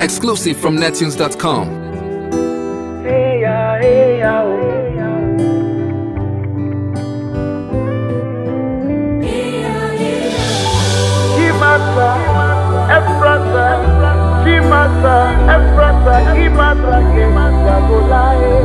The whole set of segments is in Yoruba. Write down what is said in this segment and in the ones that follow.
Exclusive from nettunes.com. Hey ya, hey ya, hey ya. Kimasa, Efrata, Kimasa, Efrata, Kimasa, Kimasa, Golae,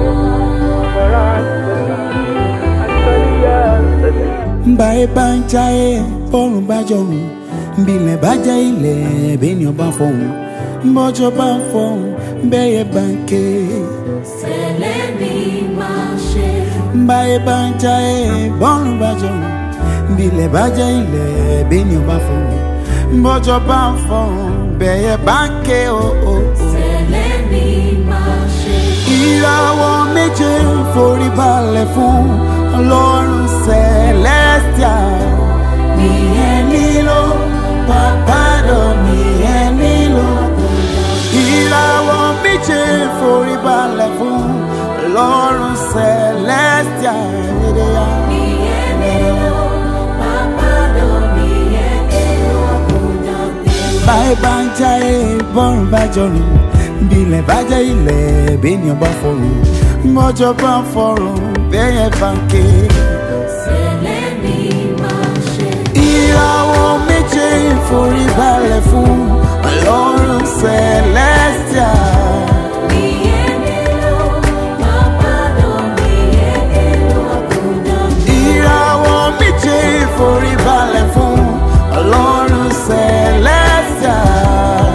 Mbae banchae, porun bajomu, mbile baja ile, beni oba fohun, mbojo ba fohun, beye banke. Seleni mashe. Mbae banchae, porun bajomu, mbile baja ile, beni oba fohun, mbojo ba fohun, beye banke oh oh. Seleni mashe. Ìràwọ̀ méje forí balẹ̀ fún Ọlọ́run celestial. Mi nílò pàpàdọ̀, mi nílò. Ìràwọ̀ méje forí balẹ̀ fún Ọlọ́run celestial. Mi nílò pàpàdọ̀, mi nílò. Báyìí bá ń jáde bọ́rùn bá jọrùn, bílẹ̀ bá jẹ́ ilẹ̀ bẹ́ẹ̀ni ọba fọ̀rùn, mọ́jọ́ bá ń fọ̀rùn bẹ́yẹ bá ń ké. Seleni mashe. Ìràwọ̀ méje forí balẹ̀ fún Ọlọ́run celestial. Mi nílò pàpàdọ̀, mi nílò. Ìràwọ̀ méje forí balẹ̀ fún Ọlọ́run celestial.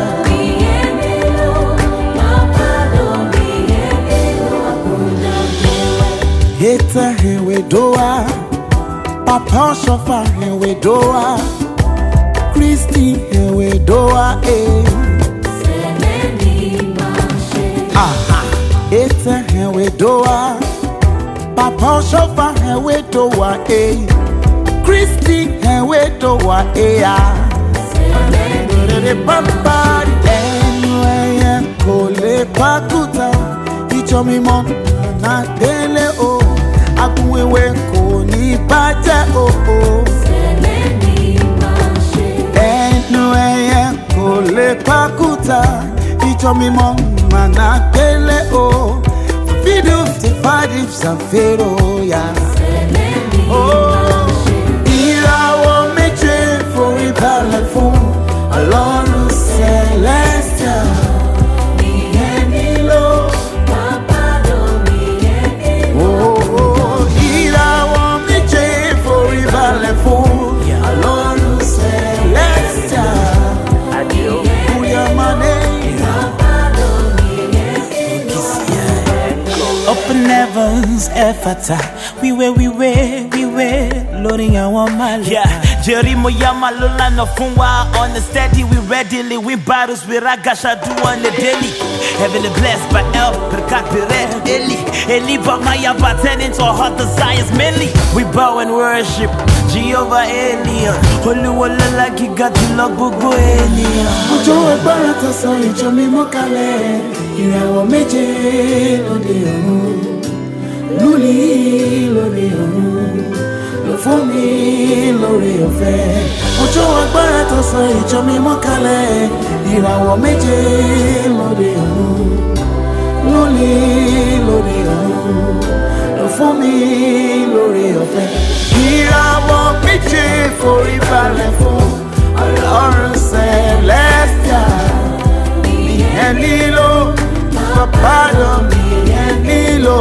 Heta hewe doa, Papa Shofa hewe doa, Christy hewe doa eh. Seleni mashe. Aha, heta hewe doa, Papa Shofa hewe doa eh. Christy hewe doa eh ah. Seleni Papa enweye kole pakuta, ichomi mon na dele o. Agunwewe kò ní bàjẹ́ o. Seleni mashe. Ẹnu ẹyẹ kò lè pàkúta, ìjọ mímọ́ màná délé o. Fídíò ti fàdí ṣàfẹ́rò yá. Seleni mashe. Ìràwọ̀ méje forí balẹ̀ fún Ọlọ́run celestial. Open heavens, Ephata. We were, loading our mali. Yeah, Jerry Moyama Lola no funwa on the steady. We readily win battles with Ragasha do on the daily. Heavily blessed by El Perkat Pire Eli Bamaya Baten into our heart desires mainly. We bow and worship Jehovah Elion. Holy Walla got you love Bugu Elion. Ojo agbára tó sọ ìjọ mímọ́ kalẹ̀, ìràwọ̀ méje lóde ọ̀run, lúlì lóde ọ̀run, ló fún mi lórí ọ̀fẹ́. Ojo agbára tó sọ ìjọ mímọ́ kalẹ̀, ìràwọ̀ méje lóde ọ̀run, lúlì lóde ọ̀run, ló fún mi lórí ọ̀fẹ́. Ìràwọ̀ méje forí balẹ̀ fún Ọlọ́run celestial. Mi nílò pàpàdọ̀, mi nílò.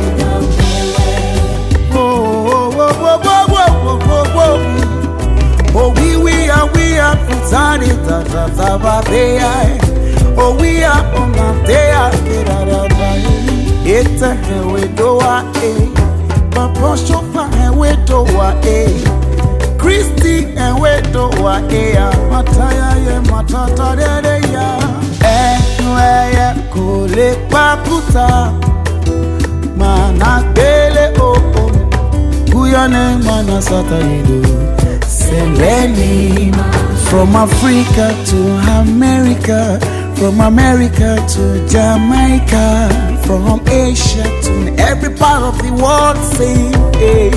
Oh, we are putani tatatabadea. Oh, we are on the day after that. It's a hewe doa eh. Papa Shofa hewe doa eh. Christy hewe doa eh. Mataya ye matata dede ya. Enweye kole pakuta, mana bele oh oh. Kuyane mana satayido. Seleni, from Africa to America, from America to Jamaica, from Asia to every part of the world, sing hey.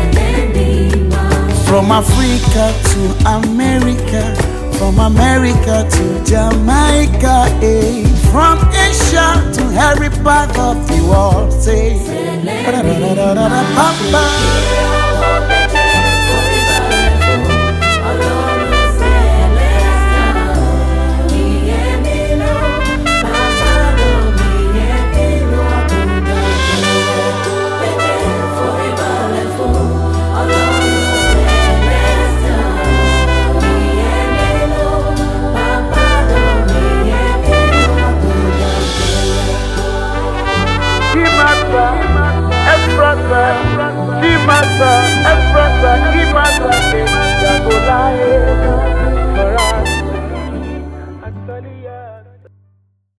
From Africa to America, from America to Jamaica, hey. Imata, Efrata, Chimata, Efrata, Imata, Jabulae.